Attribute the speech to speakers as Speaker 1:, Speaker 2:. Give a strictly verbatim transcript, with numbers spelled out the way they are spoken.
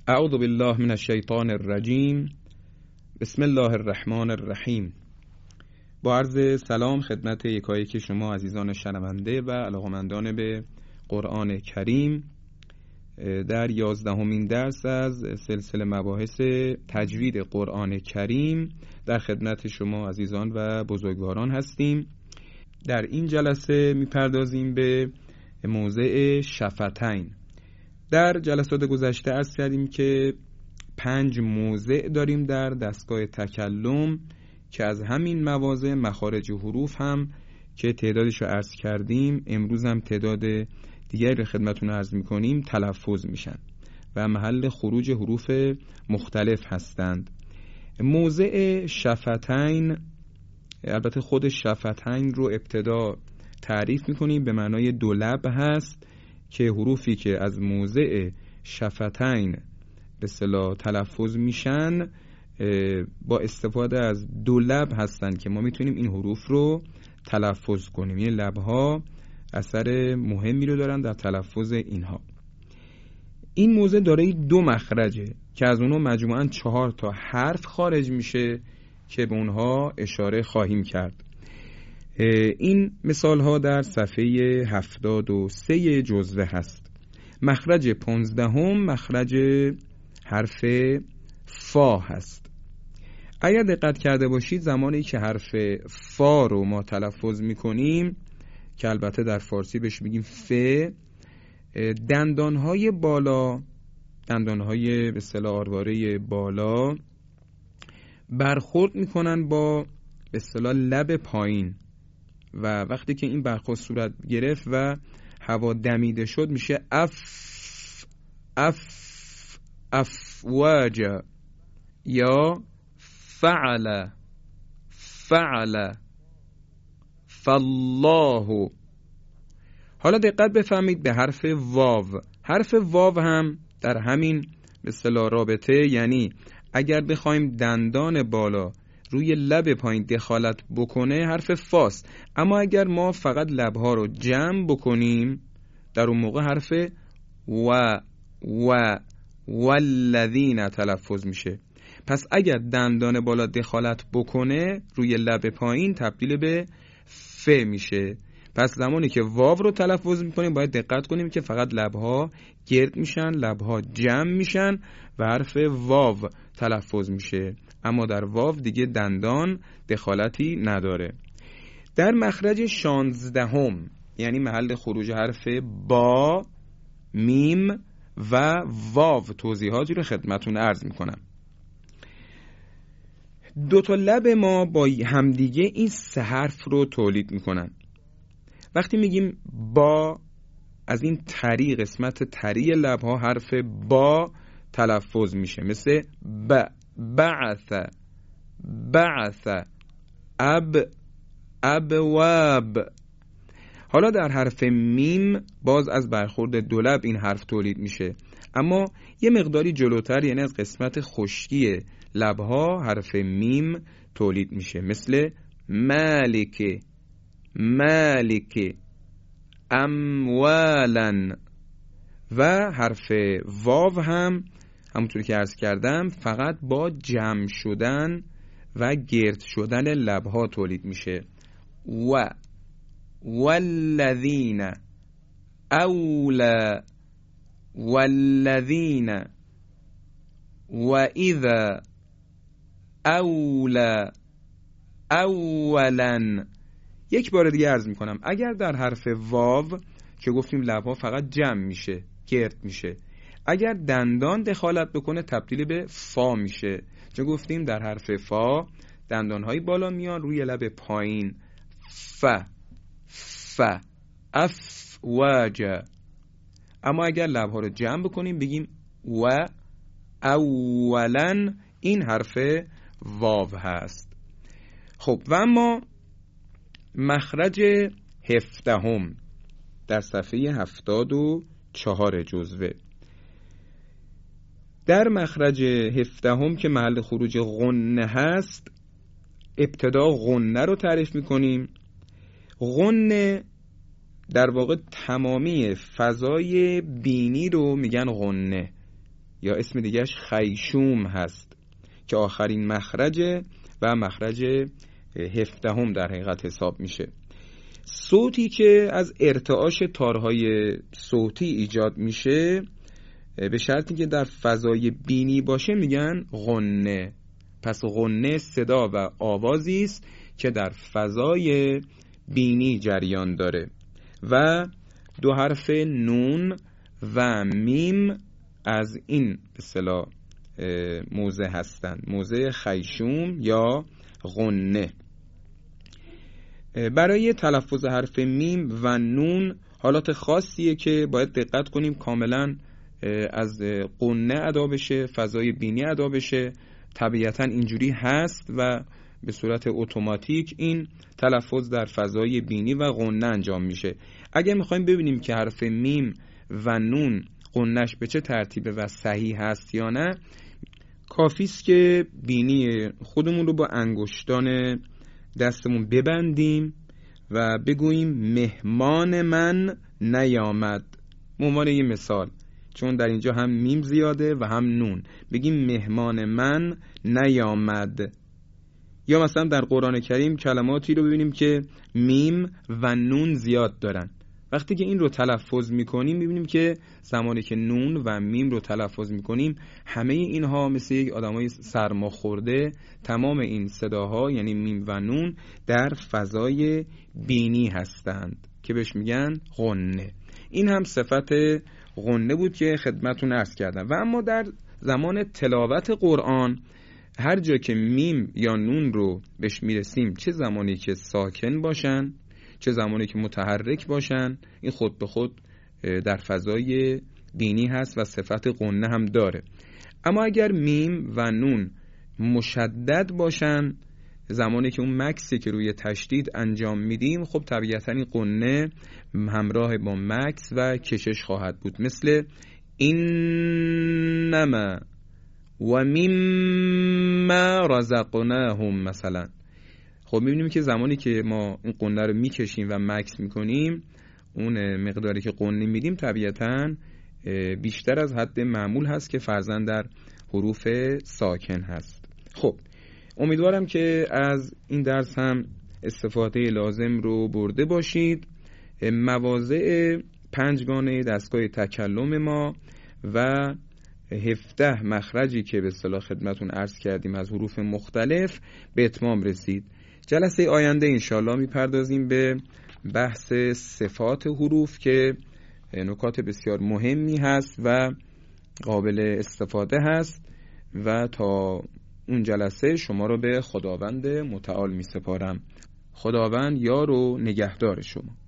Speaker 1: اعوذ بالله من الشیطان الرجیم. بسم الله الرحمن الرحیم. با عرض سلام خدمت یکایک شما عزیزان شنونده و علاقه‌مندان به قرآن کریم، در یازدهمین درس از سلسله مباحث تجوید قرآن کریم در خدمت شما عزیزان و بزرگواران هستیم. در این جلسه میپردازیم به موضع شفتین. در جلسات گذشته عرض کردیم که پنج موضع داریم در دستگاه تکلم که از همین مواضع مخارج حروف هم که تعدادش رو عرض کردیم، امروز هم تعداد دیگری رو خدمتتون عرض میکنیم، تلفظ میشن و محل خروج حروف مختلف هستند. موضع شفتین، البته خود شفتین رو ابتدا تعریف میکنیم، به معنای دو لب هست که حروفی که از موضع شفتین به اصطلاح تلفظ میشن با استفاده از دو لب هستن که ما میتونیم این حروف رو تلفظ کنیم. یه لبها اثر مهمی رو دارن در تلفظ اینها. این موضع دارای دو مخرجه که از اونها مجموعاً چهار تا حرف خارج میشه که به اونها اشاره خواهیم کرد. این مثال ها در صفحه هفتاد و سه جزوه هست. مخرج پانزدهم مخرج حرف فا هست. اگر دقت کرده باشید زمانی که حرف فا رو ما تلفظ میکنیم که البته در فارسی بهش میگیم ف، دندانهای بالا، دندانهای به اصطلاح آرواره بالا برخورد میکنن با به اصطلاح لب پایین و وقتی که این برخورد صورت گرفت و هوا دمیده شد میشه اف اف افواج یا فعل فعل فالله. حالا دقت بفهمید به حرف واو. حرف واو هم در همین به اصطلاح رابطه، یعنی اگر بخوایم دندان بالا روی لب پایین دخالت بکنه حرف فاست، اما اگر ما فقط لبها رو جمع بکنیم در اون موقع حرف و و والذین تلفظ میشه. پس اگر دندان بالا دخالت بکنه روی لب پایین تبدیل به ف میشه. پس زمانی که واو رو تلفظ میکنیم باید دقت کنیم که فقط لبها گرد میشن، لبها جمع میشن و حرف واو تلفظ میشه، اما در واو دیگه دندان دخالتی نداره. در مخرج شانزدهم یعنی محل خروج حرف با، میم و واو توضیحاتی رو خدمتون عرض میکنم. دو تا لب ما با همدیگه این سه حرف رو تولید میکنن. وقتی میگیم با، از این تری، قسمت تری لبها حرف با تلفظ میشه، مثل ب، بعث بعث، اب ابواب. حالا در حرف میم باز از برخورد دو لب این حرف تولید میشه، اما یه مقداری جلوتر، یعنی از قسمت خشکی لبها حرف میم تولید میشه، مثل مالک مالک، اموالا. و حرف واو هم همونطور که عرض کردم فقط با جمع شدن و گرد شدن لبها تولید میشه. و والذین اولا والذین و اذا اولا اولا. یک بار دیگه عرض میکنم، اگر در حرف واو که گفتیم لبها فقط جمع میشه، گرد میشه، اگر دندان دخالت بکنه تبدیل به فا میشه، چون گفتیم در حرف فا دندانهای بالا میان روی لب پایین، ف ف افواج. اما اگر لبها رو جمع بکنیم بگیم و اولا، این حرف واو هست. خب و اما مخرج هفدهم در صفحه هفتاد و چهار جزوه. در مخرج هفدهم که محل خروج غنه هست، ابتدا غنه رو تعریف میکنیم. غنه در واقع تمامی فضای بینی رو میگن غنه. یا اسم دیگهش خیشوم هست که آخرین مخرجه و مخرج هفدهم در حقیقت حساب میشه. صوتی که از ارتعاش تارهای صوتی ایجاد میشه به شرطی که در فضای بینی باشه میگن غنه. پس غنه صدا و آوازی است که در فضای بینی جریان داره و دو حرف نون و میم از این به اصطلاح موضع هستند، موضع خیشوم یا غنه. برای تلفظ حرف میم و نون حالات خاصیه که باید دقت کنیم کاملا از غنه ادا بشه، فضای بینی ادا بشه. طبیعتا اینجوری هست و به صورت اتوماتیک این تلفظ در فضای بینی و غنه انجام میشه. اگه میخوایم ببینیم که حرف میم و نون غنش به چه ترتیبه و صحیح هست یا نه، کافیست که بینی خودمون رو با انگشتان دستمون ببندیم و بگوییم مهمان من نیامد. به عنوان یه مثال، چون در اینجا هم میم زیاده و هم نون، بگیم مهمان من نیامد. یا مثلا در قرآن کریم کلماتی رو ببینیم که میم و نون زیاد دارن. وقتی که این رو تلفظ میکنیم میبینیم که زمانی که نون و میم رو تلفظ میکنیم همه اینها مثل یک آدمای سرما خورده، تمام این صداها یعنی میم و نون در فضای بینی هستند که بهش میگن غنه. این هم صفت غنه بود که خدمتون عرض کردم. و اما در زمان تلاوت قرآن هر جا که میم یا نون رو بهش میرسیم، چه زمانی که ساکن باشن چه زمانی که متحرک باشن، این خود به خود در فضای بینی هست و صفت غنه هم داره. اما اگر میم و نون مشدد باشن، زمانی که اون مکسی که روی تشدید انجام میدیم، خب طبیعتا این غنه همراه با مکس و کشش خواهد بود، مثل اینما و مما رزقناهم مثلا. خب میبینیم که زمانی که ما این غنه رو میکشیم و مکس میکنیم، اون مقداری که غنه میدیم طبیعتا بیشتر از حد معمول هست که فرضاً در حروف ساکن هست. خب امیدوارم که از این درس هم استفاده لازم رو برده باشید. مواضع پنجگانه دستگاه تکلم ما و هفده مخرجی که به اصطلاح خدمتون عرض کردیم از حروف مختلف به اتمام رسید. جلسه آینده انشالله میپردازیم به بحث صفات حروف که نکات بسیار مهمی هست و قابل استفاده هست و تا اون جلسه شما رو به خداوند متعال می سپارم. خداوند یار و نگهدار شما.